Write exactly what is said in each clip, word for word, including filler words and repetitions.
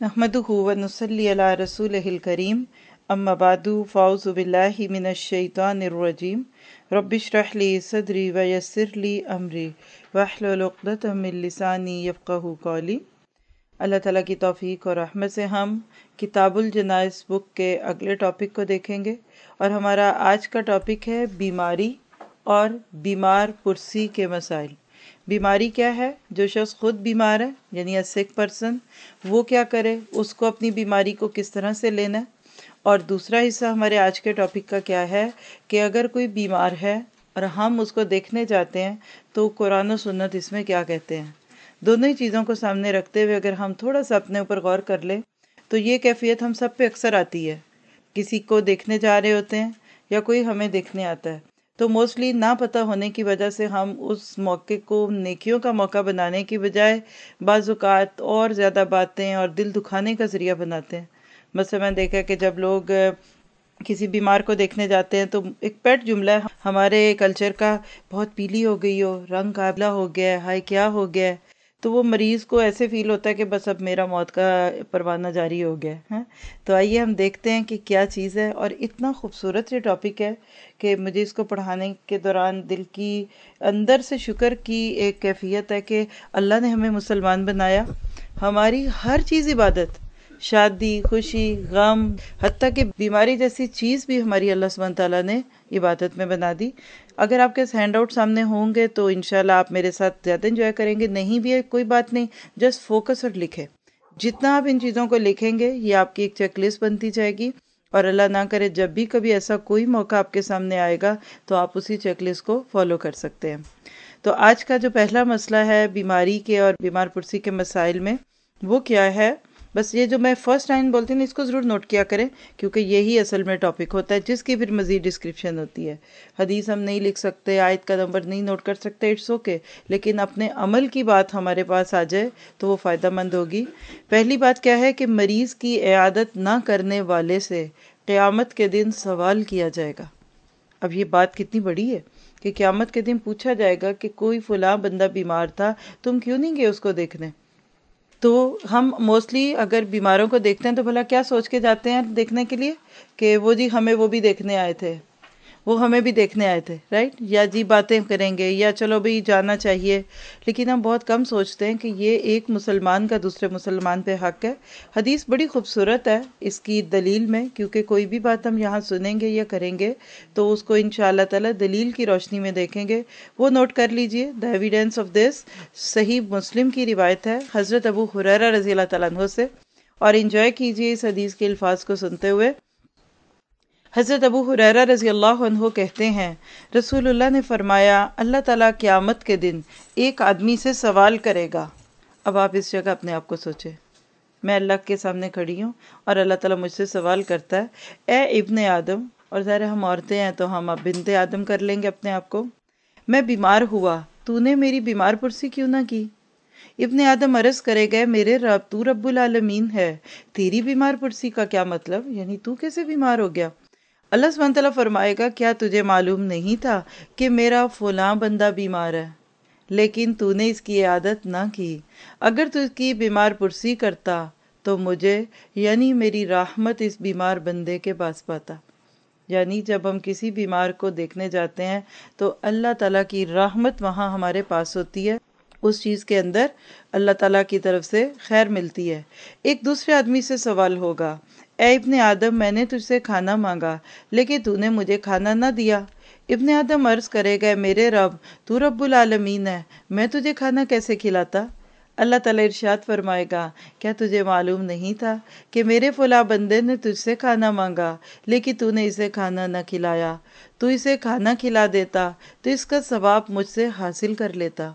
नहमदुहु व नुसल्ली अला रसूलिहिल करीम अम्मा बादु फ़ाउज़ु बिल्लाहि मिनश शैतानिर रजीम रब्बिश्रह ली सदरी व यस्सिर ली अमरी वहलुल उक़दतम मिन लिसानी यफ़क़हू क़ौली। अल्लाह ताला की तौफ़ीक और रहमत से हम किताबुल जनाइज़ बुक के अगले टॉपिक को देखेंगे और हमारा आज का टॉपिक है बीमारी और बीमार पुरसी के मसाइल। बीमारी क्या है? जो शख्स खुद बीमार है यानी अ सिक पर्सन, वो क्या करे, उसको अपनी बीमारी को किस तरह से लेना है। और दूसरा हिस्सा हमारे आज के टॉपिक का क्या है कि अगर कोई बीमार है और हम उसको देखने जाते हैं तो कुरान और सुन्नत इसमें क्या कहते हैं। दोनों ही चीज़ों को सामने रखते हुए अगर हम थोड़ा सा अपने ऊपर गौर कर लें तो ये कैफियत हम सब पे अक्सर आती है। किसी को देखने जा रहे होते हैं या कोई हमें देखने आता है तो मोस्टली ना पता होने की वजह से हम उस मौके को नेकियों का मौका बनाने की बजाय बाज़ुकात और ज़्यादा बातें और दिल दुखाने का ज़रिया बनाते हैं। मतलब मैंने देखा कि जब लोग किसी बीमार को देखने जाते हैं तो एक पेट जुमला है हमारे कल्चर का, बहुत पीली हो गई हो, रंग काबला हो गया है, हाय क्या हो गया है। तो वो मरीज़ को ऐसे फील होता है कि बस अब मेरा मौत का परवाना जारी हो गया है। तो आइए हम देखते हैं कि क्या चीज़ है। और इतना खूबसूरत ये टॉपिक है कि मुझे इसको पढ़ाने के दौरान दिल की अंदर से शुक्र की एक कैफियत है कि अल्लाह ने हमें मुसलमान बनाया। हमारी हर चीज़ इबादत, शादी, खुशी, गम, हत्ता कि बीमारी जैसी चीज़ भी हमारी अल्लाह सुब्हान तआला ने इबादत में बना दी। अगर आपके हैंड आउट सामने होंगे तो इंशाल्लाह आप मेरे साथ ज़्यादा एंजॉय करेंगे, नहीं भी है कोई बात नहीं, जस्ट फोकस और लिखें। जितना आप इन चीज़ों को लिखेंगे ये आपकी एक चेकलिस्ट बनती जाएगी और अल्लाह ना करे जब भी कभी ऐसा कोई मौका आपके सामने आएगा तो आप उसी चेकलिस्ट को फॉलो कर सकते हैं। तो आज का जो पहला मसला है बीमारी के और बीमार पुरसी के मसाइल में, वो क्या है। बस ये जो मैं फर्स्ट लाइन बोलती हूँ ना, इसको ज़रूर नोट किया करें क्योंकि यही असल में टॉपिक होता है जिसकी फिर मज़ीद डिस्क्रिप्शन होती है। हदीस हम नहीं लिख सकते, आयत का नंबर नहीं नोट कर सकते, इट्स ओके, लेकिन अपने अमल की बात हमारे पास आ जाए तो वो फ़ायदा मंद होगी। पहली बात क्या है कि मरीज़ की इयादत ना करने वाले से क़यामत के दिन सवाल किया जाएगा। अब ये बात कितनी बड़ी है कि क़यामत के दिन पूछा जाएगा कि कोई फ़लाँ बंदा बीमार था, तुम क्यों नहीं गए उसको देखने। तो हम मोस्टली अगर बीमारों को देखते हैं तो भला क्या सोच के जाते हैं देखने के लिए कि वो जी हमें वो भी देखने आए थे, वो हमें भी देखने आए थे, राइट, या जी बातें करेंगे या चलो भाई जाना चाहिए। लेकिन हम बहुत कम सोचते हैं कि ये एक मुसलमान का दूसरे मुसलमान पे हक है। हदीस बड़ी खूबसूरत है इसकी दलील में, क्योंकि कोई भी बात हम यहाँ सुनेंगे या करेंगे तो उसको इंशाअल्लाह ताला दलील की रोशनी में देखेंगे। वो नोट कर लीजिए। द एविडेंस ऑफ दिस सही मुस्लिम की रिवायत है हज़रत अबू हुरैरा रज़ी अल्लाह तआला अन्हु से, और इंजॉय कीजिए इस हदीस के अल्फाज को सुनते हुए। हज़रत अबू हुरैरा रज़ी अल्लाह अन्हु कहते हैं, रसूलुल्लाह ने फरमाया, अल्लाह ताला क़यामत के दिन एक आदमी से सवाल करेगा। अब आप इस जगह अपने आप को सोचें, मैं अल्लाह के सामने खड़ी हूँ और अल्लाह ताला मुझसे सवाल करता है, ए इब्ने आदम, और ज़ाहिर हम औरतें हैं तो हम अब बिन्ते आदम कर लेंगे अपने आप को, मैं बीमार हुआ, तूने मेरी बीमार पुरसी क्यों ना की। इब्ने आदम अर्ज करेगा, मेरे रब, तू रब्बुल आलमीन है, तेरी बीमार पुरसी का क्या मतलब, यानी तू कैसे बीमार हो गया। अल्लाह सुब्हान तआला फरमाएगा, क्या तुझे मालूम नहीं था कि मेरा फलां बंदा बीमार है, लेकिन तूने इसकी आदत ना की। अगर तू इसकी बीमार पुरसी करता तो मुझे यानी मेरी रहमत इस बीमार बंदे के पास पाता। यानी जब हम किसी बीमार को देखने जाते हैं तो अल्लाह ताला की रहमत वहाँ हमारे पास होती है, उस चीज़ के अंदर अल्लाह ताला की तरफ से खैर मिलती है। एक दूसरे आदमी से सवाल होगा, ए इब्ने आदम, मैंने तुझसे खाना मांगा लेकिन तूने मुझे खाना ना दिया। इब्ने आदम अर्ज करेगा, मेरे रब, तू रब्बुल आलमीन है, मैं तुझे खाना कैसे खिलाता। अल्लाह ताला इरशाद फरमाएगा, क्या तुझे मालूम नहीं था कि मेरे फला बंदे ने तुझसे खाना मांगा लेकिन तूने इसे खाना न खिलाया। तू इसे खाना खिला देता तो इसका सवाब मुझसे हासिल कर लेता।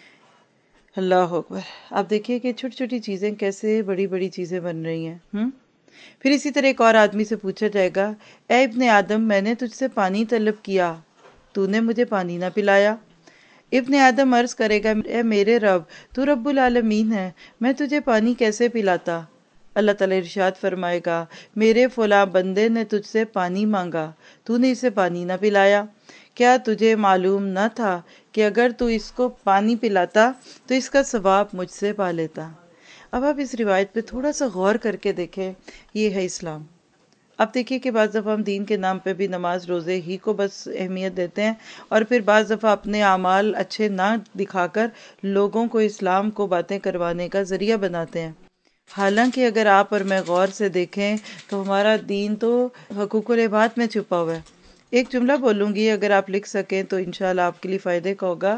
अल्लाह अकबर। आप देखिए कि छोटी छोटी चीज़ें कैसे बड़ी बड़ी चीज़ें बन रही हैं। हम्म फिर इसी तरह एक और आदमी से पूछा जाएगा, ए इब्ने आदम, मैंने तुझसे पानी तलब किया, तूने मुझे पानी ना पिलाया। इब्ने आदम अर्ज करेगा, ए मेरे रब, तू रब्बुल आलमीन है, मैं तुझे पानी कैसे पिलाता। अल्लाह ताला इरशाद फरमाएगा, मेरे फला बंदे ने तुझसे पानी मांगा, तूने इसे पानी ना पिलाया। क्या तुझे मालूम न था कि अगर तू इसको पानी पिलाता तो इसका सवाब मुझसे पा लेता। اب آپ اس روایت پہ تھوڑا سا غور کر کے دیکھیں، یہ ہے اسلام۔ اب دیکھیے کہ بعض دفعہ ہم دین کے نام پہ بھی نماز روزے ہی کو بس اہمیت دیتے ہیں، اور پھر بعض دفعہ اپنے اعمال اچھے نہ دکھا کر لوگوں کو اسلام کو باتیں کروانے کا ذریعہ بناتے ہیں۔ حالانکہ اگر آپ اور میں غور سے دیکھیں تو ہمارا دین تو حقوق العباد میں چھپا ہوا ہے۔ ایک جملہ بولوں گی، اگر آپ لکھ سکیں تو انشاءاللہ آپ کے لیے فائدے کا ہوگا۔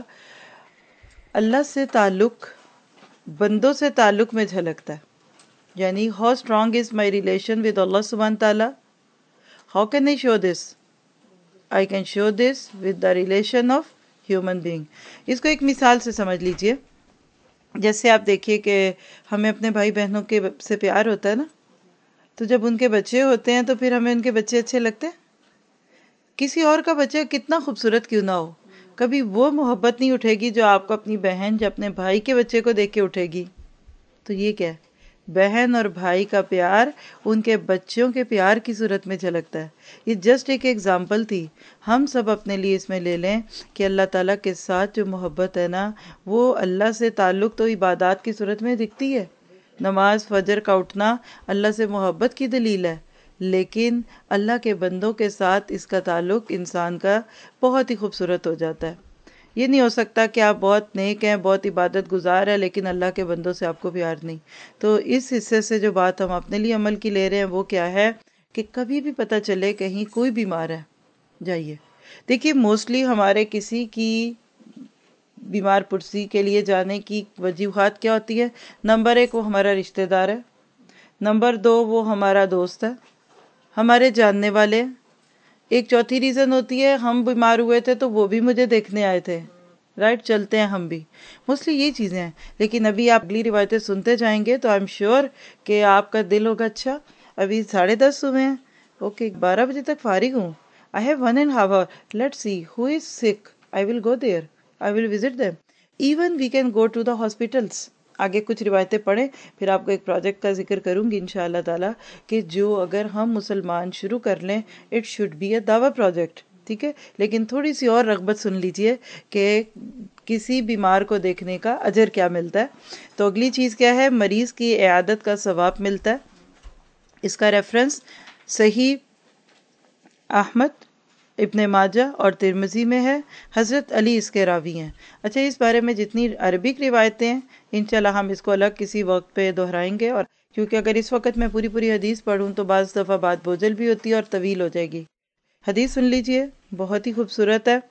اللہ سے تعلق بندوں سے تعلق میں جھلکتا ہے، یعنی how strong is my relation with Allah subhanahu wa ta'ala? How can I show this? I can show this with the relation of human being. اس کو ایک مثال سے سمجھ لیجئے۔ جیسے آپ دیکھیے کہ ہمیں اپنے بھائی بہنوں کے سے پیار ہوتا ہے نا، تو جب ان کے بچے ہوتے ہیں تو پھر ہمیں ان کے بچے اچھے لگتے ہیں۔ کسی اور کا بچہ کتنا خوبصورت کیوں نہ ہو، کبھی وہ محبت نہیں اٹھے گی جو آپ کو اپنی بہن یا اپنے بھائی کے بچے کو دیکھ کے اٹھے گی۔ تو یہ کیا ہے؟ بہن اور بھائی کا پیار ان کے بچوں کے پیار کی صورت میں جھلکتا ہے۔ یہ جسٹ ایک ایگزامپل تھی، ہم سب اپنے لیے اس میں لے لیں کہ اللہ تعالیٰ کے ساتھ جو محبت ہے نا، وہ اللہ سے تعلق تو عبادات کی صورت میں دکھتی ہے۔ نماز فجر کا اٹھنا اللہ سے محبت کی دلیل ہے، لیکن اللہ کے بندوں کے ساتھ اس کا تعلق انسان کا بہت ہی خوبصورت ہو جاتا ہے۔ یہ نہیں ہو سکتا کہ آپ بہت نیک ہیں، بہت عبادت گزار ہیں، لیکن اللہ کے بندوں سے آپ کو پیار نہیں۔ تو اس حصے سے جو بات ہم اپنے لیے عمل کی لے رہے ہیں وہ کیا ہے کہ کبھی بھی پتہ چلے کہیں کوئی بیمار ہے، جائیے دیکھیے۔ موسٹلی ہمارے کسی کی بیمار پرسی کے لیے جانے کی وجوہات کیا ہوتی ہے؟ نمبر ایک، وہ ہمارا رشتہ دار ہے۔ نمبر دو، وہ ہمارا دوست ہے، ہمارے جاننے والے۔ ایک چوتھی ریزن ہوتی ہے، ہم بیمار ہوئے تھے تو وہ بھی مجھے دیکھنے آئے تھے، رائٹ؟ چلتے ہیں ہم بھی، موسٹلی یہ چیزیں ہیں۔ لیکن ابھی آپ اگلی روایتیں سنتے جائیں گے تو آئی ایم شیور کہ آپ کا دل ہوگا اچھا ابھی ساڑھے دس ہوئے ہیں، اوکے بارہ بجے تک فارغ ہوں، I have one and a half hour. Let's see who is sick. I will go there. I will visit them. Even we can go to the hospitals. آگے کچھ روایتیں پڑھیں، پھر آپ کو ایک پروجیکٹ کا ذکر کروں گی انشاءاللہ تعالیٰ کہ جو اگر ہم مسلمان شروع کر لیں اٹ شوڈ بی اے دعویٰ پروجیکٹ، ٹھیک ہے؟ لیکن تھوڑی سی اور رغبت سن لیجئے کہ کسی بیمار کو دیکھنے کا اجر کیا ملتا ہے۔ تو اگلی چیز کیا ہے؟ مریض کی عیادت کا ثواب ملتا ہے۔ اس کا ریفرنس صحیح احمد، ابن ماجہ اور ترمذی میں ہے، حضرت علی اس کے راوی ہیں۔ اچھا، اس بارے میں جتنی عربک روایتیں ہیں انشاءاللہ ہم اس کو الگ کسی وقت پہ دہرائیں گے، اور کیونکہ اگر اس وقت میں پوری پوری حدیث پڑھوں تو بعض دفعہ بات بوجھل بھی ہوتی ہے اور طویل ہو جائے گی۔ حدیث سن لیجئے، بہت ہی خوبصورت ہے۔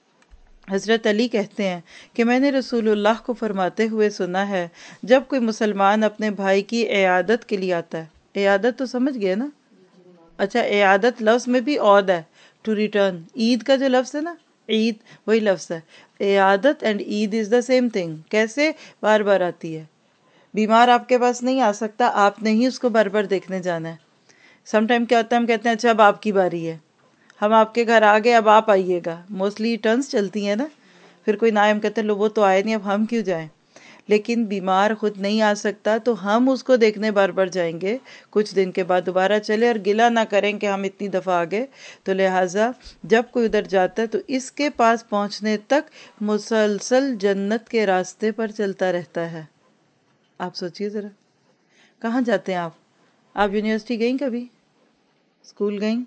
حضرت علی کہتے ہیں کہ میں نے رسول اللہ کو فرماتے ہوئے سنا ہے، جب کوئی مسلمان اپنے بھائی کی عیادت کے لیے آتا ہے، عیادت تو سمجھ گئے نا؟ اچھا، عیادت لفظ میں بھی عود ہے، ٹو ریٹرن۔ عید کا جو لفظ ہے نا، عید وہی لفظ ہے۔ عیادت اینڈ عید از دا سیم تھنگ۔ کیسے؟ بار بار آتی ہے۔ بیمار آپ کے پاس نہیں آ سکتا، آپ نے ہی اس کو بار بار دیکھنے جانا ہے۔ سم ٹائم کیا ہوتا ہے، ہم کہتے ہیں اچھا اب آپ کی باری ہے، ہم آپ کے گھر آ گئے، اب آپ آئیے گا۔ موسٹلی ٹرنس چلتی ہیں نا، پھر کوئی نہ آئے، ہم کہتے ہیں لو وہ تو آئے نہیں، اب ہم کیوں جائیں؟ لیکن بیمار خود نہیں آ سکتا تو ہم اس کو دیکھنے بار بار جائیں گے، کچھ دن کے بعد دوبارہ چلے، اور گلہ نہ کریں کہ ہم اتنی دفعہ آ گئے۔ تو لہٰذا جب کوئی ادھر جاتا ہے تو اس کے پاس پہنچنے تک مسلسل جنت کے راستے پر چلتا رہتا ہے۔ آپ سوچئے ذرا، کہاں جاتے ہیں آپ؟ آپ یونیورسٹی گئیں کبھی؟ اسکول گئیں؟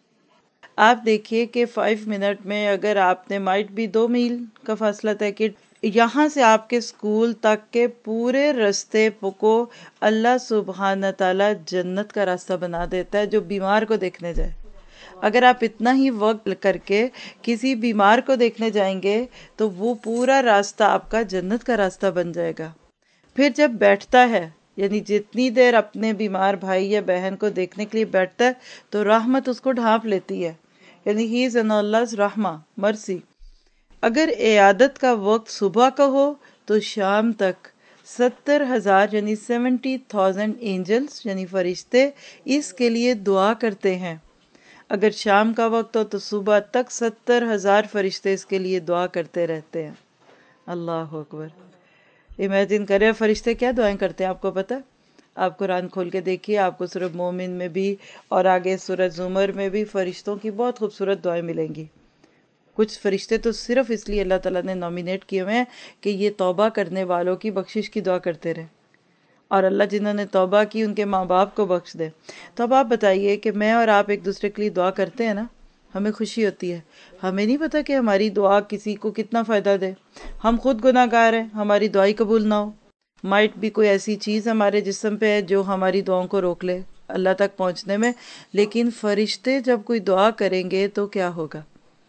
آپ دیکھیے کہ فائیو منٹ میں اگر آپ نے مائٹ بھی دو میل کا فاصلہ طے کہ یہاں سے آپ کے اسکول تک کے پورے راستے کو اللہ سبحانہ تعالیٰ جنت کا راستہ بنا دیتا ہے جو بیمار کو دیکھنے جائے۔ اگر آپ اتنا ہی وقت کر کے کسی بیمار کو دیکھنے جائیں گے تو وہ پورا راستہ آپ کا جنت کا راستہ بن جائے گا۔ پھر جب بیٹھتا ہے، یعنی جتنی دیر اپنے بیمار بھائی یا بہن کو دیکھنے کے لیے بیٹھتا ہے تو رحمت اس کو ڈھانپ لیتی ہے، یعنی ہی از ان Allah's رحمہ، مرسی۔ اگر عیادت کا وقت صبح کا ہو تو شام تک ستر ہزار یعنی سیونٹی تھاؤزینڈ اینجلز یعنی فرشتے اس کے لیے دعا کرتے ہیں۔ اگر شام کا وقت ہو تو صبح تک ستر ہزار فرشتے اس کے لیے دعا کرتے رہتے ہیں۔ اللہ اکبر! امیجن کریں فرشتے کیا دعائیں کرتے ہیں، آپ کو پتہ؟ آپ قرآن کھول کے دیکھیے، آپ کو سورہ مومن میں بھی اور آگے سورہ زمر میں بھی فرشتوں کی بہت خوبصورت دعائیں ملیں گی۔ کچھ فرشتے تو صرف اس لیے اللہ تعالیٰ نے نامینیٹ کیے ہوئے ہیں کہ یہ توبہ کرنے والوں کی بخشش کی دعا کرتے رہیں، اور اللہ جنہوں نے توبہ کی ان کے ماں باپ کو بخش دے۔ تو اب آپ بتائیے کہ میں اور آپ ایک دوسرے کے لیے دعا کرتے ہیں نا، ہمیں خوشی ہوتی ہے، ہمیں نہیں پتا کہ ہماری دعا کسی کو کتنا فائدہ دے۔ ہم خود گناہ گار ہیں، ہماری دعائی قبول نہ ہو، مائٹ بھی کوئی ایسی چیز ہمارے جسم پہ ہے جو ہماری دعاؤں کو روک لے اللہ تک پہنچنے میں، لیکن فرشتے جب کوئی دعا کریں گے تو کیا ہوگا؟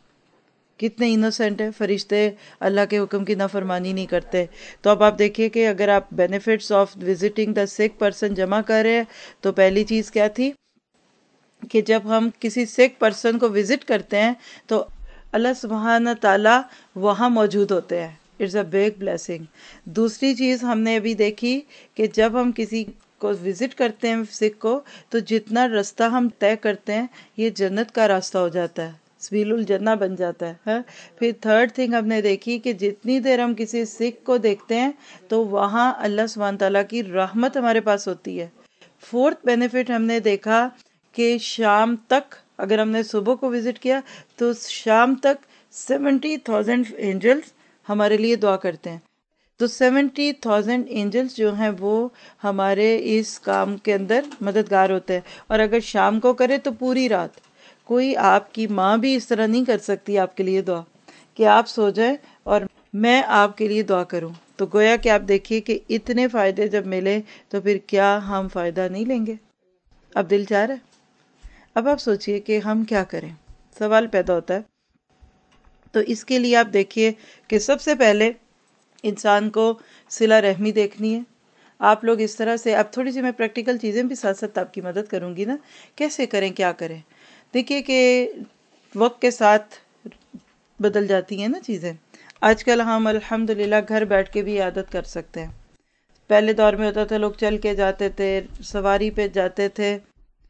کتنے انوسینٹ ہیں فرشتے، اللہ کے حکم کی نافرمانی نہیں کرتے۔ تو اب آپ دیکھیے کہ اگر آپ بینیفٹس آف وزٹنگ دا سک پرسن جمع کر رہے ہیں تو پہلی چیز کیا تھی کہ جب ہم کسی سک پرسن کو وزٹ کرتے ہیں تو اللہ سبحانہ تعالیٰ وہاں موجود ہوتے ہیں۔ It's a big blessing. دوسری چیز ہم نے ابھی دیکھی کہ جب ہم کسی کو وزٹ کرتے ہیں سکھ کو تو جتنا راستہ ہم طے کرتے ہیں یہ جنت کا راستہ ہو جاتا ہے، سبیل الجنہ بن جاتا ہے۔ پھر تھرڈ تھنگ ہم نے دیکھی کہ جتنی دیر ہم کسی سکھ کو دیکھتے ہیں تو وہاں اللہ سبحانہ تعالیٰ کی رحمت ہمارے پاس ہوتی ہے۔ فورتھ بینیفٹ ہم نے دیکھا کہ شام تک اگر ہم نے صبح کو وزٹ کیا تو شام تک سیونٹی تھاؤزینڈ اینجلس ہمارے لیے دعا کرتے ہیں۔ تو سیونٹی تھاؤزینڈ اینجلس جو ہیں وہ ہمارے اس کام کے اندر مددگار ہوتے ہیں، اور اگر شام کو کرے تو پوری رات۔ کوئی آپ کی ماں بھی اس طرح نہیں کر سکتی آپ کے لیے دعا کہ آپ سو جائیں اور میں آپ کے لیے دعا کروں۔ تو گویا کہ آپ دیکھیے کہ اتنے فائدے جب ملے تو پھر کیا ہم فائدہ نہیں لیں گے؟ اب دل چاہ رہا ہے؟ اب آپ سوچئے کہ ہم کیا کریں، سوال پیدا ہوتا ہے۔ تو اس کے لیے آپ دیکھیے کہ سب سے پہلے انسان کو صلہ رحمی دیکھنی ہے۔ آپ لوگ اس طرح سے، اب تھوڑی سی میں پریکٹیکل چیزیں بھی ساتھ ساتھ آپ کی مدد کروں گی نا، کیسے کریں کیا کریں۔ دیکھیے کہ وقت کے ساتھ بدل جاتی ہیں نا چیزیں۔ آج کل ہم الحمدللہ گھر بیٹھ کے بھی عادت کر سکتے ہیں۔ پہلے دور میں ہوتا تھا لوگ چل کے جاتے تھے، سواری پہ جاتے تھے،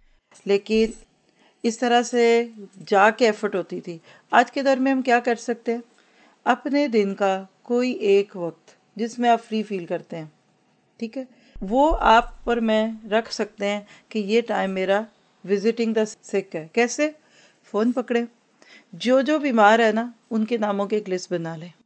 لیکن اس طرح سے جا کے ایفرٹ ہوتی تھی۔ آج کے دور میں ہم کیا کر سکتے ہیں؟ اپنے دن کا کوئی ایک وقت جس میں آپ فری فیل کرتے ہیں، ٹھیک ہے، وہ آپ پر میں رکھ سکتے ہیں کہ یہ ٹائم میرا وزٹنگ دا سک ہے۔ کیسے؟ فون پکڑے، جو جو بیمار ہے نا ان کے ناموں کی ایک لسٹ بنا لیں،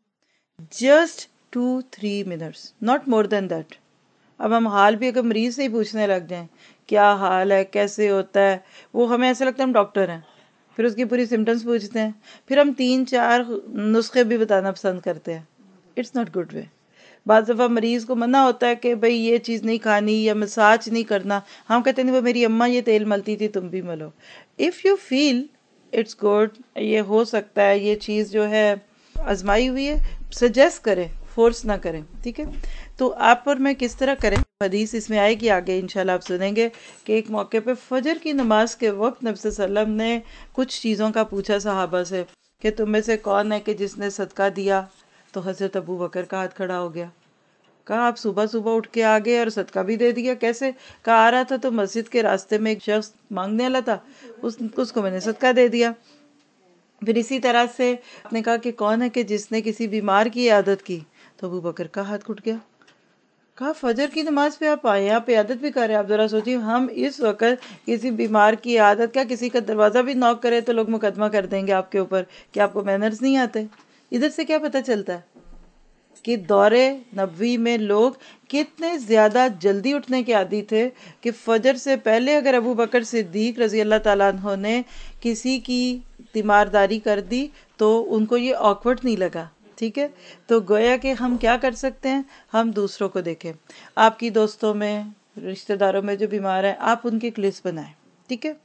just two three minutes, not more than that. اب ہم حال بھی اگر مریض سے ہی پوچھنے لگ جائیں کیا حال ہے، کیسے ہوتا ہے، وہ ہمیں ایسا لگتا ہے ہم ڈاکٹر ہیں، پھر اس کی پوری سمٹمز پوچھتے ہیں، پھر ہم تین چار نسخے بھی بتانا پسند کرتے ہیں۔ It's not good way. بعض دفعہ مریض کو منع ہوتا ہے کہ بھئی یہ چیز نہیں کھانی یا مساج نہیں کرنا، ہم کہتے ہیں وہ میری اماں یہ تیل ملتی تھی تم بھی ملو۔ If you feel it's good, یہ ہو سکتا ہے، یہ چیز جو ہے آزمائی ہوئی ہے، سجیسٹ کریں، فورس نہ کریں، ٹھیک ہے۔ تو آپ پر میں کس طرح کریں، حدیث اس میں آئے گی آگے انشاءاللہ آپ سنیں گے کہ ایک موقع پہ فجر کی نماز کے وقت نبی صلی اللہ علیہ وسلم نے کچھ چیزوں کا پوچھا صحابہ سے کہ تم میں سے کون ہے کہ جس نے صدقہ دیا، تو حضرت ابو بکر کا ہاتھ کھڑا ہو گیا۔ کہا آپ صبح صبح اٹھ کے آگے اور صدقہ بھی دے دیا، کیسے؟ کہا آ رہا تھا تو مسجد کے راستے میں ایک شخص مانگنے والا تھا، اس اس کو میں نے صدقہ دے دیا۔ پھر اسی طرح سے آپ نے کہا کہ کون ہے کہ جس نے کسی بیمار کی عیادت کی، تو ابو بکر کا ہاتھ کھٹ گیا۔ کہا فجر کی نماز پہ آپ آئے ہیں، آپ عیادت بھی کر رہے ہیں۔ آپ ذرا سوچیے، ہم اس وقت کسی بیمار کی عیادت، کیا کسی کا دروازہ بھی نوک کرے تو لوگ مقدمہ کر دیں گے آپ کے اوپر کہ آپ کو مینرز نہیں آتے۔ ادھر سے کیا پتہ چلتا ہے کہ دور نبوی میں لوگ کتنے زیادہ جلدی اٹھنے کے عادی تھے کہ فجر سے پہلے اگر ابو بکر صدیق رضی اللہ تعالیٰ عنہ نے کسی کی تیمارداری کر دی تو ان کو یہ آکورڈ نہیں لگا، ٹھیک ہے۔ تو گویا کہ ہم کیا کر سکتے ہیں، ہم دوسروں کو دیکھیں، آپ کی دوستوں میں، رشتہ داروں میں جو بیمار ہیں، آپ ان کی ایک لسٹ بنائیں، ٹھیک ہے۔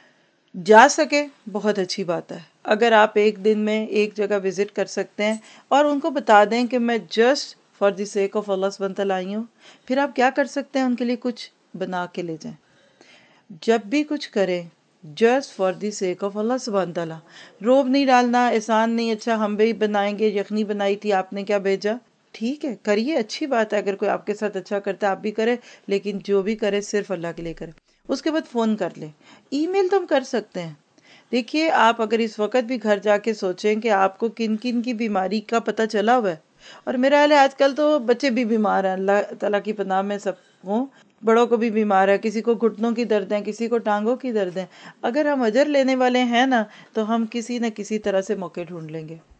جا سکے بہت اچھی بات ہے، اگر آپ ایک دن میں ایک جگہ وزٹ کر سکتے ہیں اور ان کو بتا دیں کہ میں just for the sake of اللہ سبحانہ تعالیٰ آئی ہوں، پھر آپ کیا کر سکتے ہیں، ان کے لیے کچھ بنا کے لے جائیں۔ جب بھی کچھ کریں just for the sake of اللہ سبحانہ تعالیٰ، روب نہیں ڈالنا، احسان نہیں، اچھا ہم بھی بنائیں گے، یخنی بنائی تھی آپ نے کیا بھیجا، ٹھیک ہے کریے، اچھی بات ہے، اگر کوئی آپ کے ساتھ اچھا کرتا ہے آپ بھی کریں، لیکن جو بھی کرے صرف اللہ کے لیے کریں۔ اس کے بعد فون کر لیں، ای میل تو ہم کر سکتے ہیں۔ دیکھیے آپ اگر اس وقت بھی گھر جا کے سوچیں کہ آپ کو کن کن کی بیماری کا پتہ چلا ہوا ہے، اور میرا خیال ہے آج کل تو بچے بھی بیمار ہیں، اللہ تعالیٰ کی پناہ میں سب ہوں، بڑوں کو بھی بیمار ہے، کسی کو گھٹنوں کی درد ہے، کسی کو ٹانگوں کی درد ہے۔ اگر ہم اجر لینے والے ہیں نا تو ہم کسی نہ کسی طرح سے موقع ڈھونڈ لیں گے۔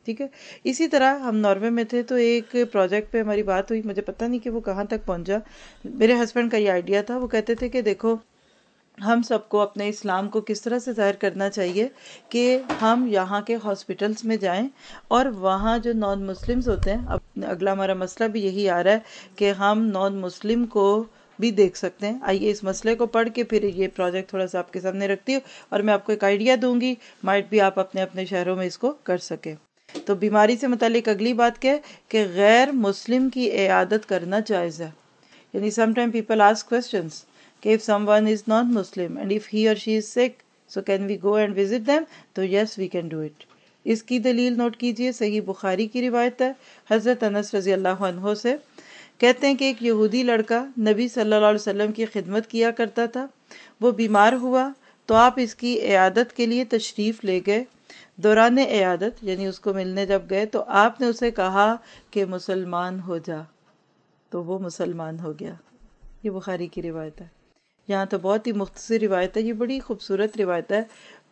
ٹھیک ہے. اسی طرح ہم ناروے میں تھے تو ایک پروجیکٹ پہ ہماری بات ہوئی، مجھے پتہ نہیں کہ وہ کہاں تک پہنچا. میرے ہسبینڈ کا یہ آئیڈیا تھا، وہ کہتے تھے کہ دیکھو ہم سب کو اپنے اسلام کو کس طرح سے ظاہر کرنا چاہیے کہ ہم یہاں کے ہاسپٹلس میں جائیں اور وہاں جو نان مسلمز ہوتے ہیں، اب اگلا ہمارا مسئلہ بھی یہی آ رہا ہے کہ ہم نان مسلم کو بھی دیکھ سکتے ہیں. آئیے اس مسئلے کو پڑھ کے پھر یہ پروجیکٹ تھوڑا سا آپ کے سامنے رکھتی ہوں اور میں آپ کو ایک آئیڈیا دوں گی، مائٹ بھی آپ اپنے اپنے شہروں میں اس کو کر سکیں. تو بیماری سے متعلق اگلی بات کیا ہے کہ غیر مسلم کی عیادت کرنا جائز ہے. یعنی some time people ask questions کہ if someone is not Muslim and if he or she is sick, so can we go and visit them? تو yes we can do it. اس کی دلیل نوٹ کیجئے، صحیح بخاری کی روایت ہے حضرت انس رضی اللہ عنہ سے. کہتے ہیں کہ ایک یہودی لڑکا نبی صلی اللہ علیہ وسلم کی خدمت کیا کرتا تھا. وہ بیمار ہوا تو آپ اس کی عیادت کے لیے تشریف لے گئے. دوران عیادت یعنی اس کو ملنے جب گئے تو آپ نے اسے کہا کہ مسلمان ہو جا، تو وہ مسلمان ہو گیا. یہ بخاری کی روایت ہے. یہاں تو بہت ہی مختصر روایت ہے، یہ بڑی خوبصورت روایت ہے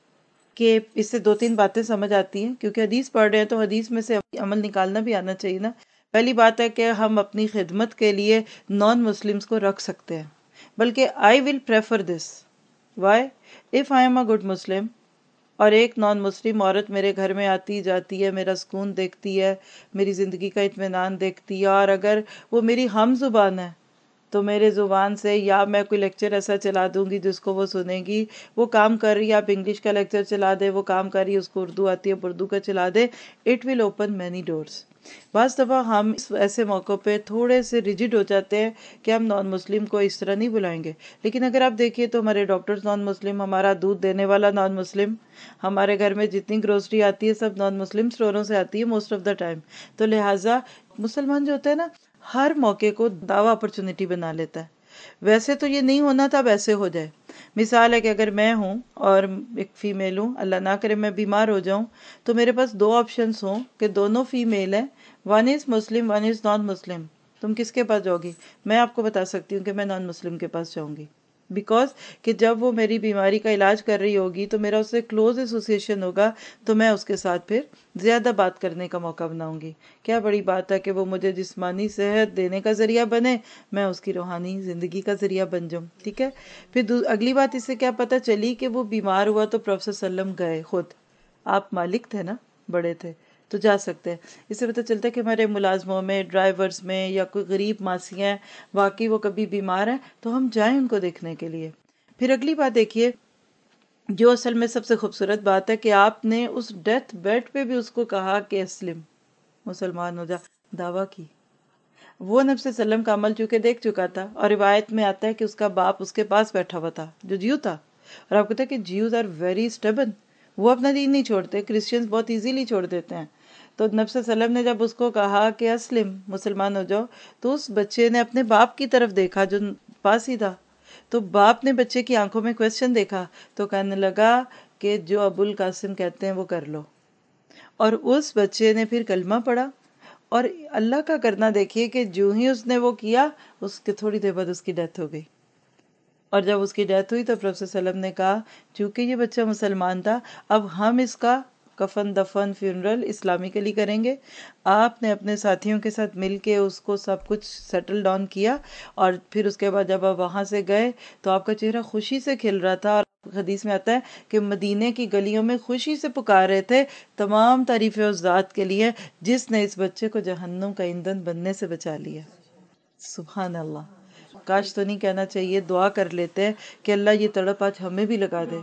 کہ اس سے دو تین باتیں سمجھ آتی ہیں، کیونکہ حدیث پڑھ رہے ہیں تو حدیث میں سے عمل نکالنا بھی آنا چاہیے نا. پہلی بات ہے کہ ہم اپنی خدمت کے لیے نان مسلمز کو رکھ سکتے ہیں، بلکہ I will prefer this. Why? If I am a good Muslim اور ایک نان مسلم عورت میرے گھر میں آتی جاتی ہے، میرا سکون دیکھتی ہے، میری زندگی کا اطمینان دیکھتی ہے، اور اگر وہ میری ہم زبان ہے تو میرے زبان سے یا میں کوئی لیکچر ایسا چلا دوں گی جس کو وہ سنے گی. وہ کام کر رہی ہے، آپ انگلش کا لیکچر چلا دے، وہ کام کر رہی ہے، اس کو اردو آتی ہے، اردو کا چلا دے. It will open many doors. بعض دفعہ ہم ایسے موقع پہ تھوڑے سے ریجڈ ہو جاتے ہیں کہ ہم نان مسلم کو اس طرح نہیں بلائیں گے، لیکن اگر آپ دیکھیے تو ہمارے ڈاکٹرز نان مسلم، ہمارا دودھ دینے والا نان مسلم، ہمارے گھر میں جتنی گروسری آتی ہے سب نان مسلم اسٹوروں سے آتی ہے موسٹ آف دا ٹائم. تو لہٰذا مسلمان جو ہوتا ہے نا ہر موقع کو دعویٰ اپرچونٹی بنا لیتا ہے. ویسے تو یہ نہیں ہونا تھا، اب ایسے ہو جائے. مثال ہے کہ اگر میں ہوں اور ایک فیمیل ہوں، اللہ نہ کرے میں بیمار ہو جاؤں، تو میرے پاس دو آپشنز ہوں کہ دونوں فیمیل ہیں، one is Muslim one is non Muslim. تم کس کے پاس جاؤ گی؟ میں آپ کو بتا سکتی ہوں کہ میں نان مسلم کے پاس جاؤں گی، بیکاز کہ جب وہ میری بیماری کا علاج کر رہی ہوگی تو میرا اس سے کلوز ایسوسیشن ہوگا، تو میں اس کے ساتھ پھر زیادہ بات کرنے کا موقع بناؤں گی. کیا بڑی بات ہے کہ وہ مجھے جسمانی صحت دینے کا ذریعہ بنے، میں اس کی روحانی زندگی کا ذریعہ بن جاؤں. ٹھیک ہے. پھر اگلی بات اس سے کیا پتہ چلی کہ وہ بیمار ہوا تو پروفیسر صلی اللہ علیہ وسلم گئے خود. آپ مالک تھے نا، بڑے تھے تو جا سکتے ہیں. اس سے پتہ چلتا ہے کہ ہمارے ملازموں میں، ڈرائیورز میں، یا کوئی غریب ماسیاں ہیں واقعی وہ کبھی بیمار ہیں تو ہم جائیں ان کو دیکھنے کے لیے. پھر اگلی بات دیکھیے جو اصل میں سب سے خوبصورت بات ہے کہ آپ نے اس ڈیتھ بیڈ پہ بھی اس کو کہا کہ اسلم، مسلمان ہو جا، دعویٰ کی. وہ نبی صلی اللہ علیہ وسلم کا عمل چونکہ دیکھ چکا تھا، اور روایت میں آتا ہے کہ اس کا باپ اس کے پاس بیٹھا ہوا تھا جو جیو تھا. اور آپ کہتے ہیں کہ جیوز آر ویری اسٹبن، وہ اپنا دین نہیں چھوڑتے. کرسچنز بہت ایزیلی چھوڑ دیتے ہیں. تو نبی صلی اللہ علیہ وسلم نے جب اس کو کہا کہ اسلم، مسلمان ہو جاؤ، تو اس بچے نے اپنے باپ کی طرف دیکھا جو پاس ہی تھا. تو باپ نے بچے کی آنکھوں میں کویسچن دیکھا تو کہنے لگا کہ جو ابو القاسم کہتے ہیں وہ کر لو. اور اس بچے نے پھر کلمہ پڑھا. اور اللہ کا کرنا دیکھیے کہ جو ہی اس نے وہ کیا، اس کے تھوڑی دیر بعد اس کی ڈیتھ ہو گئی. اور جب اس کی ڈیتھ ہوئی تو پروفیسر صلی اللہ علیہ وسلم نے کہا چونکہ یہ بچہ مسلمان تھا، اب ہم اس کا کفن دفن فیونرل اسلامکلی کریں گے. آپ نے اپنے ساتھیوں کے ساتھ مل کے اس کو سب کچھ سیٹل ڈاؤن کیا، اور پھر اس کے بعد جب آپ وہاں سے گئے تو آپ کا چہرہ خوشی سے کھل رہا تھا. اور حدیث میں آتا ہے کہ مدینے کی گلیوں میں خوشی سے پکار رہے تھے تمام تعریفیں اس ذات کے لیے جس نے اس بچے کو جہنم کا ایندھن بننے سے بچا لیا. سبحان اللہ. کاش تو نہیں کہنا چاہیے، دعا کر لیتے ہیں کہ اللہ یہ تڑپ آج ہمیں بھی لگا دے.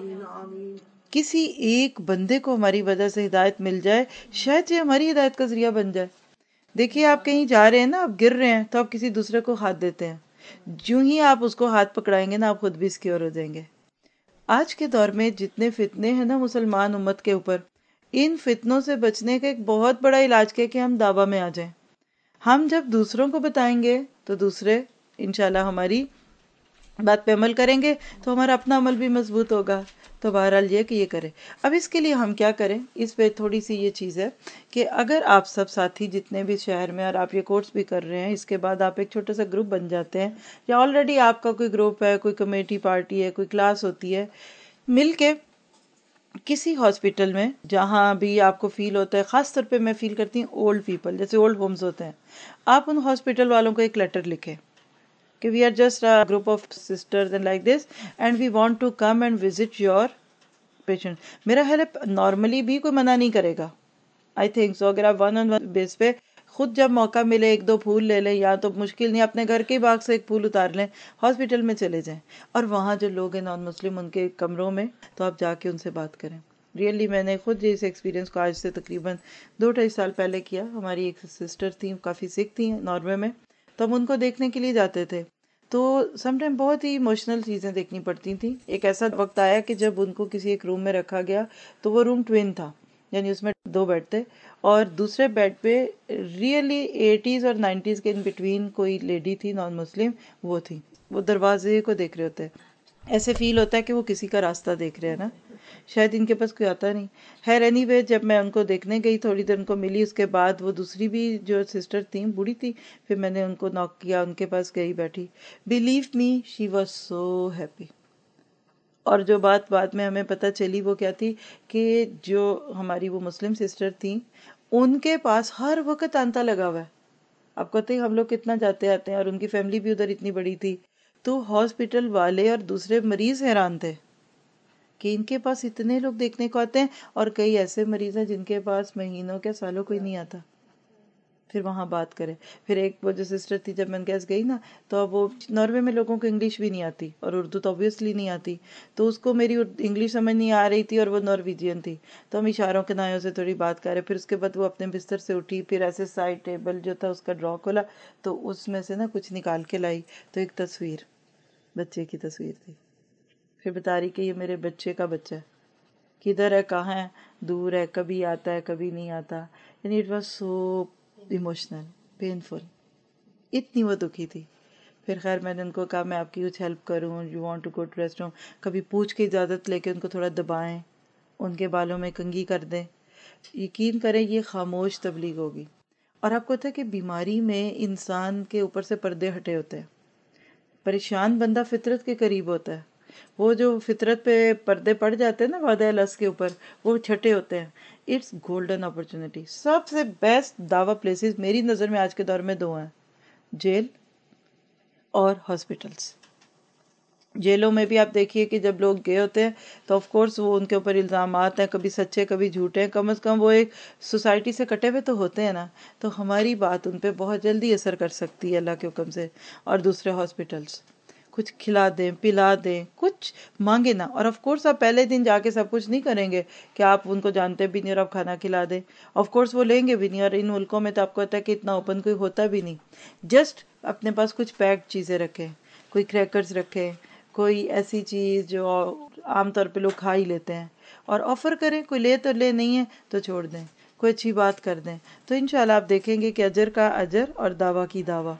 کسی ایک بندے کو ہماری وجہ سے ہدایت مل جائے، شاید یہ ہماری ہدایت کا ذریعہ بن جائے. دیکھیے آپ کہیں جا رہے ہیں نا، آپ گر رہے ہیں تو آپ کسی دوسرے کو ہاتھ دیتے ہیں. جو ہی آپ اس کو ہاتھ پکڑائیں گے نا، آپ خود بھی سکیور ہو جائیں گے. آج کے دور میں جتنے فتنے ہیں نا مسلمان امت کے اوپر، ان فتنوں سے بچنے کا ایک بہت بڑا علاج کیا کہ ہم دعویٰ میں آ جائیں. ہم جب دوسروں کو بتائیں گے تو دوسرے انشاءاللہ ہماری بات پہ عمل کریں گے، تو ہمارا اپنا عمل بھی مضبوط ہوگا. تو بہرحال یہ کہ یہ کریں. اب اس کے لیے ہم کیا کریں، اس پہ تھوڑی سی یہ چیز ہے کہ اگر آپ سب ساتھی جتنے بھی شہر میں، اور آپ یہ کورس بھی کر رہے ہیں، اس کے بعد آپ ایک چھوٹا سا گروپ بن جاتے ہیں، یا آلریڈی آپ کا کوئی گروپ ہے، کوئی کمیٹی پارٹی ہے، کوئی کلاس ہوتی ہے، مل کے کسی ہاسپٹل میں جہاں بھی آپ کو فیل ہوتا ہے، خاص طور پہ میں فیل کرتی ہوں اولڈ پیپل، جیسے اولڈ ہومز ہوتے ہیں، آپ ان ہاسپٹل والوں کو ایک لیٹر لکھیں کہ we are just group of sisters and like this and we want to come and visit your patient. میرا خیال ہے نارملی بھی کوئی منع نہیں کرے گا. I think so. اگر آپ ون آن ون بیس پہ خود جب موقع ملے ایک دو پھول لے لیں، یا تو مشکل نہیں اپنے گھر کے باغ سے ایک پھول اتار لیں، ہاسپٹل میں چلے جائیں، اور وہاں جو لوگ ہیں نان مسلم ان کے کمروں میں، تو آپ جا کے ان سے بات کریں. ریئلی میں نے خود اس ایکسپیرینس کو آج سے تقریباً دو ڈھائی سال پہلے کیا. ہماری ایک سسٹر تھیں، کافی سکھ تھیں ناروے میں، تو ہم ان کو دیکھنے کے لیے جاتے تھے. تو سم ٹائم بہت ہی ایموشنل چیزیں دیکھنی پڑتی تھیں. ایک ایسا وقت آیا کہ جب ان کو کسی ایک روم میں رکھا گیا، تو وہ روم ٹوین تھا، یعنی اس میں دو بیڈ تھے، اور دوسرے بیڈ پہ ریئلی ایٹیز اور نائنٹیز کے ان بٹوین کوئی لیڈی تھی نان مسلم، وہ تھی. وہ دروازے کو دیکھ رہے ہوتے ہیں، ایسے فیل ہوتا ہے کہ وہ کسی کا راستہ دیکھ رہے ہیں نا، شاید ان کے پاس کوئی آتا نہیں. خیر اینی وے، جب میں ان کو دیکھنے گئی تھوڑی دیر ان کو ملی، اس کے بعد وہ دوسری بھی جو سسٹر تھیں بوڑھی تھی، پھر میں نے ان کو ناک کیا، ان کے پاس گئی بیٹھی. Believe me she was so happy. اور جو بات بعد میں ہمیں پتہ چلی وہ کیا تھی کہ جو ہماری وہ مسلم سسٹر تھیں، ان کے پاس ہر وقت تانتا لگا ہوا ہے. آپ کہتے ہیں ہم لوگ کتنا جاتے آتے ہیں، اور ان کی فیملی بھی ادھر اتنی بڑی تھی. تو ہاسپٹل والے اور دوسرے مریض حیران تھے کہ ان کے پاس اتنے لوگ دیکھنے کو آتے ہیں، اور کئی ایسے مریض ہیں جن کے پاس مہینوں کے سالوں کوئی نہیں آتا. پھر وہاں بات کرے. پھر ایک وہ جو سسٹر تھی، جب میں ان کے پاس گئی نا، تو اب وہ ناروے میں لوگوں کو انگلش بھی نہیں آتی، اور اردو تو obviously نہیں آتی، تو اس کو میری انگلش سمجھ نہیں آ رہی تھی، اور وہ نارویجین تھی، تو ہم اشاروں کے نایوں سے تھوڑی بات کر رہے. پھر اس کے بعد وہ اپنے بستر سے اٹھی، پھر ایسے سائڈ ٹیبل جو تھا اس کا ڈرا کھولا، تو اس میں سے نا کچھ نکال کے لائی، تو ایک تصویر، بچے کی تصویر تھی. پھر بتا رہی کہ یہ میرے بچے کا بچہ ہے، کدھر ہے، کہاں ہے، دور ہے، کبھی آتا ہے کبھی نہیں آتا. یعنی it was so emotional, painful, اتنی وہ دکھی تھی. پھر خیر میں نے ان کو کہا میں آپ کی کچھ ہیلپ کروں، you want to go to restroom. کبھی پوچھ کے اجازت لے کے ان کو تھوڑا دبائیں، ان کے بالوں میں کنگھی کر دیں. یقین کریں یہ خاموش تبلیغ ہوگی. اور آپ کو پتہ ہے کہ بیماری میں انسان کے اوپر سے پردے ہٹے ہوتے ہیں. پریشان بندہ فطرت کے قریب ہوتا ہے، وہ جو فطرت پہ پردے پڑ جاتے ہیں نا وعدہ لس کے اوپر، وہ چھٹے ہوتے ہیں. It's golden opportunity. سب سے بیسٹ دعوی پلیسز میری نظر میں آج کے دور میں دو ہیں، جیل اور ہاسپٹلس. جیلوں میں بھی آپ دیکھیے کہ جب لوگ گئے ہوتے ہیں تو آف کورس وہ ان کے اوپر الزامات ہیں، کبھی سچے کبھی جھوٹے ہیں، کم از کم وہ ایک سوسائٹی سے کٹے ہوئے تو ہوتے ہیں نا، تو ہماری بات ان پہ بہت جلدی اثر کر سکتی ہے اللہ کے حکم سے. اور دوسرے ہاسپٹلس کچھ کھلا دیں، پلا دیں، کچھ مانگے نا. اور آف کورس آپ پہلے دن جا کے سب کچھ نہیں کریں گے کہ آپ ان کو جانتے بھی نہیں اور آپ کھانا کھلا دیں. آف کورس وہ لیں گے بھی نہیں، اور ان ملکوں میں تو آپ کو پتہ ہے کہ اتنا اوپن کوئی ہوتا بھی نہیں. جسٹ اپنے پاس کچھ پیکڈ چیزیں رکھیں، کوئی کریکرز رکھیں، کوئی ایسی چیز جو عام طور پہ لوگ کھا ہی لیتے ہیں، اور آفر کریں. کوئی لے تو لے، نہیں ہے تو چھوڑ دیں، کوئی اچھی بات کر دیں. تو انشاءاللہ آپ دیکھیں گے کہ اجر کا اجر اور دعویٰ کی دعویٰ.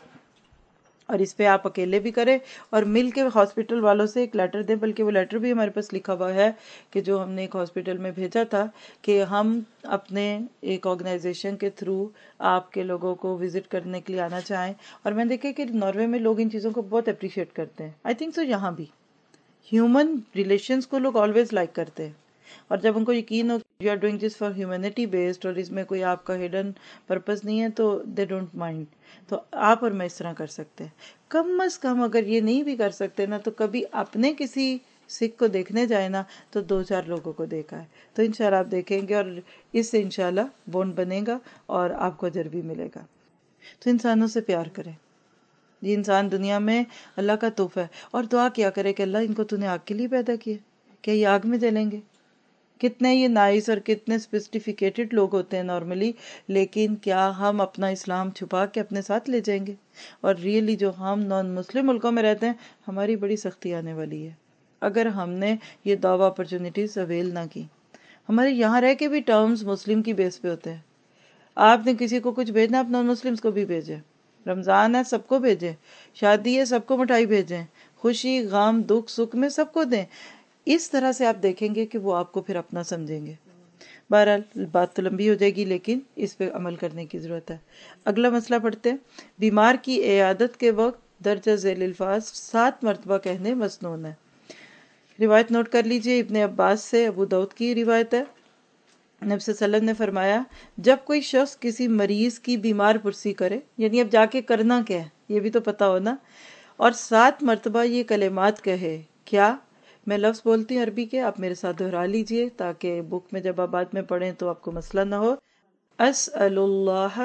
اور اس پہ آپ اکیلے بھی کریں اور مل کے ہاسپٹل والوں سے ایک لیٹر دیں. بلکہ وہ لیٹر بھی ہمارے پاس لکھا ہوا ہے کہ جو ہم نے ایک ہاسپٹل میں بھیجا تھا کہ ہم اپنے ایک آرگنائزیشن کے تھرو آپ کے لوگوں کو وزٹ کرنے کے لیے آنا چاہیں. اور میں نے دیکھا کہ ناروے میں لوگ ان چیزوں کو بہت اپریشیٹ کرتے ہیں. آئی تھنک سو یہاں بھی ہیومن ریلیشنز کو لوگ آلویز لائک کرتے ہیں. اور جب ان کو یقین ہو you are doing this for humanity based اور اس میں کوئی آپ کا ہڈن پرپز نہیں ہے، تو دے ڈونٹ مائنڈ. تو آپ اور میں اس طرح کر سکتے ہیں. کم از کم اگر یہ نہیں بھی کر سکتے نا، تو کبھی اپنے کسی سکھ کو دیکھنے جائے نا، تو دو چار لوگوں کو دیکھا ہے تو انشاءاللہ آپ دیکھیں گے، اور اس سے انشاءاللہ بونڈ بنے گا اور آپ کو اجر بھی ملے گا. تو انسانوں سے پیار کریں. یہ انسان دنیا میں اللہ کا تحفہ ہے. اور دعا کیا کرے کہ اللہ ان کو تو نے آگ کے لیے پیدا کیا، کیا یہ آگ میں جلیں گے؟ کتنے یہ نائس اور کتنے سپیسٹیفیکیٹڈ لوگ ہوتے ہیں نارملی، لیکن کیا ہم اپنا اسلام چھپا کے اپنے ساتھ لے جائیں گے؟ اور ریئلی جو ہم نان مسلم ملکوں میں رہتے ہیں، ہماری بڑی سختی آنے والی ہے اگر ہم نے یہ دعویٰ اپرچونیٹیز اویل نہ کی. ہمارے یہاں رہ کے بھی ٹرمز مسلم کی بیس پہ ہوتے ہیں. آپ نے کسی کو کچھ بھیجنا، آپ نان مسلمس کو بھی بھیجیں. رمضان ہے سب کو بھیجیں، شادی ہے سب کو مٹھائی بھیجیں، خوشی غم دکھ سکھ میں سب کو دیں. اس طرح سے آپ دیکھیں گے کہ وہ آپ کو پھر اپنا سمجھیں گے. بہرحال بات تو لمبی ہو جائے گی، لیکن اس پہ عمل کرنے کی ضرورت ہے. اگلا مسئلہ پڑھتے ہیں. بیمار کی عیادت کے وقت درجہ ذیل الفاظ سات مرتبہ کہنے مسنون ہے. روایت نوٹ کر لیجئے، ابن عباس سے، ابو داؤد کی روایت ہے، نبی صلی اللہ علیہ وسلم نے فرمایا جب کوئی شخص کسی مریض کی بیمار پرسی کرے، یعنی اب جا کے کرنا کیا ہے یہ بھی تو پتا ہونا، اور سات مرتبہ یہ کلمات کہے. کیا؟ میں لفظ بولتی ہوں عربی کے، آپ میرے ساتھ دہرا لیجئے تاکہ بک میں جب آپ بعد میں پڑھیں تو آپ کو مسئلہ نہ ہو. اسأل اللہ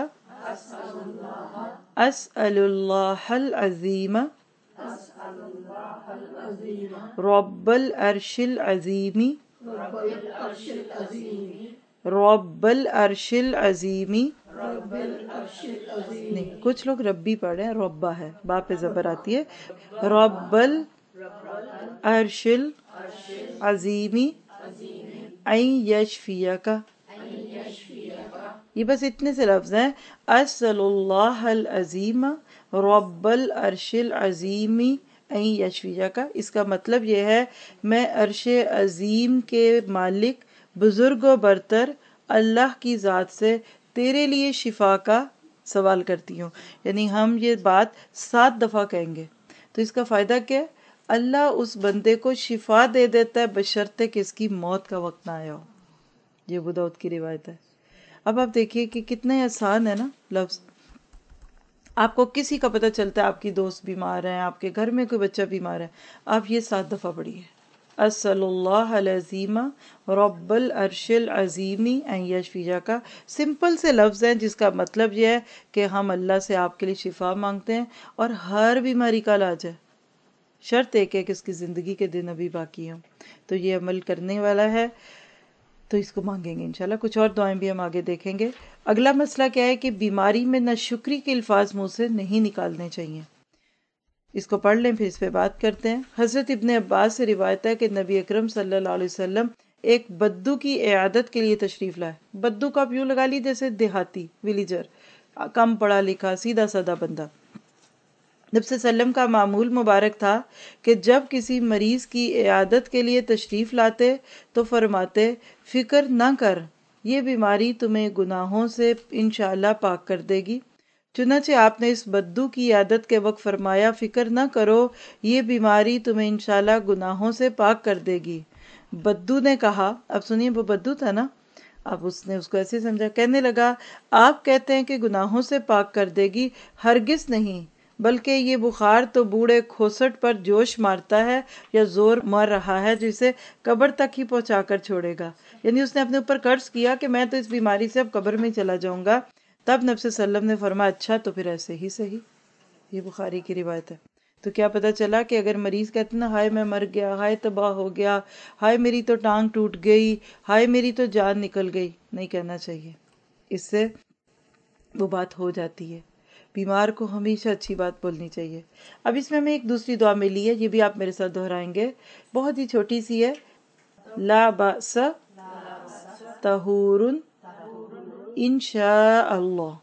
اسأل اللہ العظیم رب العرش العظیم رب العرش العظیم. نہیں، کچھ لوگ ربی پڑھیں، ربا ہے، با پہ زبر آتی ہے. رب العرش العظیم این یشفیک. یہ بس اتنے سے لفظ ہیں، اسأل اللہ العظیم رب العرش العظیم این یشفیک. اس کا مطلب یہ ہے میں عرش عظیم کے مالک بزرگ و برتر اللہ کی ذات سے تیرے لیے شفا کا سوال کرتی ہوں. یعنی ہم یہ بات سات دفعہ کہیں گے تو اس کا فائدہ کیا ہے؟ اللہ اس بندے کو شفا دے دیتا ہے بشرطے کہ اس کی موت کا وقت نہ آیا ہو. یہ ابو داؤد کی روایت ہے. اب آپ دیکھیے کہ کتنے آسان ہے نا لفظ. آپ کو کسی کا پتہ چلتا ہے آپ کی دوست بیمار ہے، آپ کے گھر میں کوئی بچہ بیمار ہے، آپ یہ سات دفعہ پڑھیے، اسأل اللہ العظیم رب العرش العظیم ان یشفیک. سمپل سے لفظ ہیں جس کا مطلب یہ ہے کہ ہم اللہ سے آپ کے لیے شفا مانگتے ہیں اور ہر بیماری کا علاج ہے. شرط ایک ہے کہ اس کی زندگی کے دن ابھی باقی ہوں. تو یہ عمل کرنے والا ہے تو اس کو مانگیں گے انشاءاللہ. کچھ اور دعائیں بھی ہم آگے دیکھیں گے. اگلا مسئلہ کیا ہے کہ بیماری میں ناشکری کے الفاظ منہ سے نہیں نکالنے چاہیے. اس کو پڑھ لیں پھر اس پہ بات کرتے ہیں. حضرت ابن عباس سے روایت ہے کہ نبی اکرم صلی اللہ علیہ وسلم ایک بدو کی عیادت کے لیے تشریف لائے. بدو کا آپ یوں لگا لی جیسے دیہاتی، ویلیجر، کم پڑھا لکھا، سیدھا سادہ بندہ. نبی صلی اللہ علیہ وسلم کا معمول مبارک تھا کہ جب کسی مریض کی عیادت کے لیے تشریف لاتے تو فرماتے فکر نہ کر، یہ بیماری تمہیں گناہوں سے انشاءاللہ پاک کر دے گی. چنانچہ آپ نے اس بدو کی عیادت کے وقت فرمایا فکر نہ کرو، یہ بیماری تمہیں انشاءاللہ گناہوں سے پاک کر دے گی. بدو نے کہا، اب سنیے وہ بدو تھا نا، اب اس نے اس کو ایسے سمجھا، کہنے لگا آپ کہتے ہیں کہ گناہوں سے پاک کر دے گی، ہرگز نہیں، بلکہ یہ بخار تو بوڑھے کھوسٹ پر جوش مارتا ہے یا زور مار رہا ہے جو اسے قبر تک ہی پہنچا کر چھوڑے گا. یعنی اس نے اپنے اوپر قرض کیا کہ میں تو اس بیماری سے اب قبر میں چلا جاؤں گا. تب نبی صلی اللہ علیہ وسلم نے فرمایا اچھا تو پھر ایسے ہی صحیح. یہ بخاری کی روایت ہے. تو کیا پتہ چلا کہ اگر مریض کہتے نا ہائے میں مر گیا، ہائے تباہ ہو گیا، ہائے میری تو ٹانگ ٹوٹ گئی، ہائے میری تو جان نکل گئی، نہیں کہنا چاہیے. اس سے وہ بات ہو جاتی ہے. بیمار کو ہمیشہ اچھی بات بولنی چاہیے. اب اس میں ہمیں ایک دوسری دعا ملی ہے، یہ بھی آپ میرے ساتھ دہرائیں گے، بہت ہی چھوٹی سی ہے. لا بأس طہور انشاء اللہ.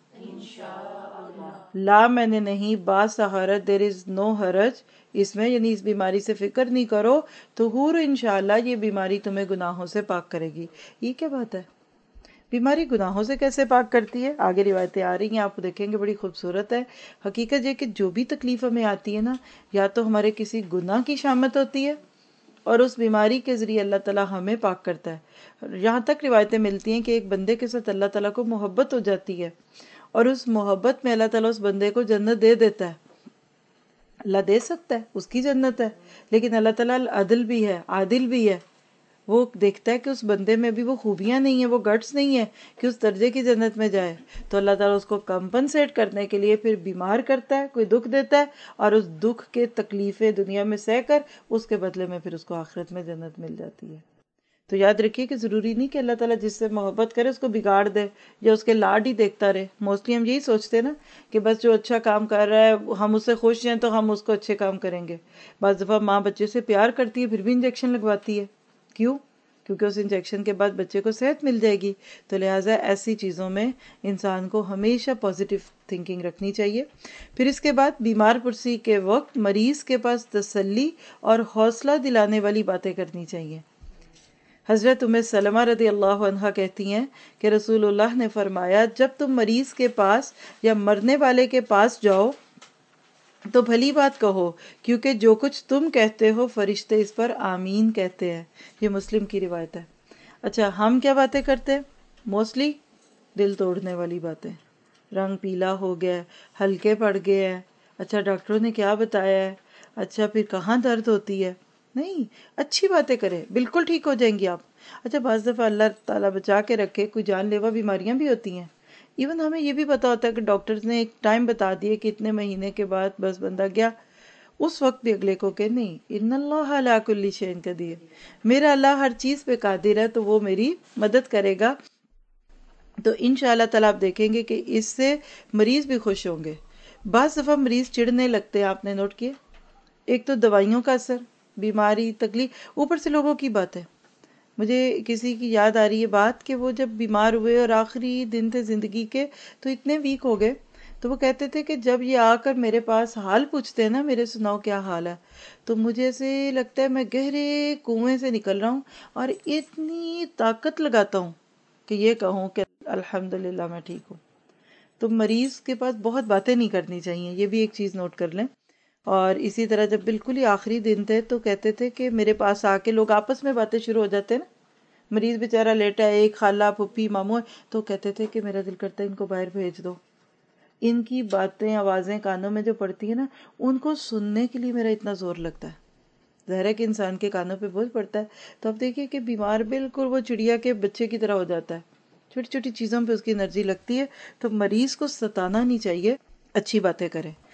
لا میں نے نہیں، با سہارت، دیر از نو حرج اس میں، یعنی اس بیماری سے فکر نہیں کرو، طہور انشاءاللہ یہ بیماری تمہیں گناہوں سے پاک کرے گی. یہ کیا بات ہے؟ بیماری گناہوں سے کیسے پاک کرتی ہے؟ آگے روایتیں آ رہی ہیں، آپ دیکھیں گے بڑی خوبصورت ہے. حقیقت یہ کہ جو بھی تکلیف ہمیں آتی ہے نا، یا تو ہمارے کسی گناہ کی شامت ہوتی ہے اور اس بیماری کے ذریعے اللہ تعالیٰ ہمیں پاک کرتا ہے. یہاں تک روایتیں ملتی ہیں کہ ایک بندے کے ساتھ اللہ تعالیٰ کو محبت ہو جاتی ہے اور اس محبت میں اللہ تعالیٰ اس بندے کو جنت دے دیتا ہے. اللہ دے سکتا ہے، اس کی جنت ہے، لیکن اللہ تعالیٰ عدل بھی ہے، عادل بھی ہے. وہ دیکھتا ہے کہ اس بندے میں بھی وہ خوبیاں نہیں ہیں، وہ گٹس نہیں ہے کہ اس درجے کی جنت میں جائے، تو اللہ تعالیٰ اس کو کمپنسیٹ کرنے کے لیے پھر بیمار کرتا ہے، کوئی دکھ دیتا ہے، اور اس دکھ کے تکلیفیں دنیا میں سہ کر اس کے بدلے میں پھر اس کو آخرت میں جنت مل جاتی ہے. تو یاد رکھیے کہ ضروری نہیں کہ اللہ تعالیٰ جس سے محبت کرے اس کو بگاڑ دے یا اس کے لاڈ ہی دیکھتا رہے. موسٹلی ہم یہی سوچتے ہیں نا کہ بس جو اچھا کام کر رہا ہے ہم اس سے خوش ہیں تو ہم اس کو اچھے کام کریں گے. بعض دفعہ ماں بچے سے پیار کرتی ہے پھر بھی انجیکشن لگواتی ہے. کیوں؟ کیونکہ اس انجیکشن کے بعد بچے کو صحت مل جائے گی. تو لہٰذا ایسی چیزوں میں انسان کو ہمیشہ پازیٹیو تھنکنگ رکھنی چاہیے. پھر اس کے بعد بیمار پرسی کے وقت مریض کے پاس تسلی اور حوصلہ دلانے والی باتیں کرنی چاہیے. حضرت ام سلمہ رضی اللہ عنہا کہتی ہیں کہ رسول اللہ نے فرمایا جب تم مریض کے پاس یا مرنے والے کے پاس جاؤ تو بھلی بات کہو، کیونکہ جو کچھ تم کہتے ہو فرشتے اس پر آمین کہتے ہیں۔ یہ مسلم کی روایت ہے۔ اچھا ہم کیا باتیں کرتے ہیں؟ موسٹلی دل توڑنے والی باتیں، رنگ پیلا ہو گیا ہے، ہلکے پڑ گئے ہیں، اچھا ڈاکٹروں نے کیا بتایا ہے، اچھا پھر کہاں درد ہوتی ہے۔ نہیں، اچھی باتیں کریں، بالکل ٹھیک ہو جائیں گی آپ۔ اچھا بعض دفعہ اللہ تعالیٰ بچا کے رکھے کوئی جان لیوا بیماریاں بھی ہوتی ہیں، ایون ہمیں یہ بھی پتا ہوتا ہے کہ ڈاکٹرز نے ایک ٹائم بتا دیے کہ اتنے مہینے کے بعد بس بندہ گیا، اس وقت بھی اگلے کو کہ نہیں، ان اللہ علی کل شیء قدیر، میرا اللہ ہر چیز پہ قادر ہے تو وہ میری مدد کرے گا۔ تو ان شاء اللہ تعالیٰ آپ دیکھیں گے کہ اس سے مریض بھی خوش ہوں گے۔ بعض دفعہ مریض چڑھنے لگتے ہیں، آپ نے نوٹ کیا، ایک تو دوائیوں کا اثر، بیماری، تکلیف، اوپر سے لوگوں کی بات ہے۔ مجھے کسی کی یاد آ رہی ہے بات کہ وہ جب بیمار ہوئے اور آخری دن تھے زندگی کے تو اتنے ویک ہو گئے، تو وہ کہتے تھے کہ جب یہ آ کر میرے پاس حال پوچھتے ہیں نا، میرے سناؤ کیا حال ہے، تو مجھے ایسے لگتا ہے میں گہرے کنویں سے نکل رہا ہوں اور اتنی طاقت لگاتا ہوں کہ یہ کہوں کہ الحمدللہ میں ٹھیک ہوں۔ تو مریض کے پاس بہت باتیں نہیں کرنی چاہیے، یہ بھی ایک چیز نوٹ کر لیں۔ اور اسی طرح جب بالکل ہی آخری دن تھے تو کہتے تھے کہ میرے پاس آ کے لوگ آپس میں باتیں شروع ہو جاتے ہیں نا، مریض بیچارہ لیٹا ہے، ایک خالہ پھوپھی ماموں ہے، تو کہتے تھے کہ میرا دل کرتا ہے ان کو باہر بھیج دو، ان کی باتیں آوازیں کانوں میں جو پڑتی ہیں نا، ان کو سننے کے لیے میرا اتنا زور لگتا ہے۔ ظاہر ہے کہ انسان کے کانوں پہ بوجھ پڑتا ہے، تو اب دیکھیے کہ بیمار بالکل وہ چڑیا کے بچے کی طرح ہو جاتا ہے، چھوٹی چھوٹی چیزوں پہ اس کی انرجی لگتی ہے۔ تو مریض کو ستانا نہیں چاہیے، اچھی باتیں کریں۔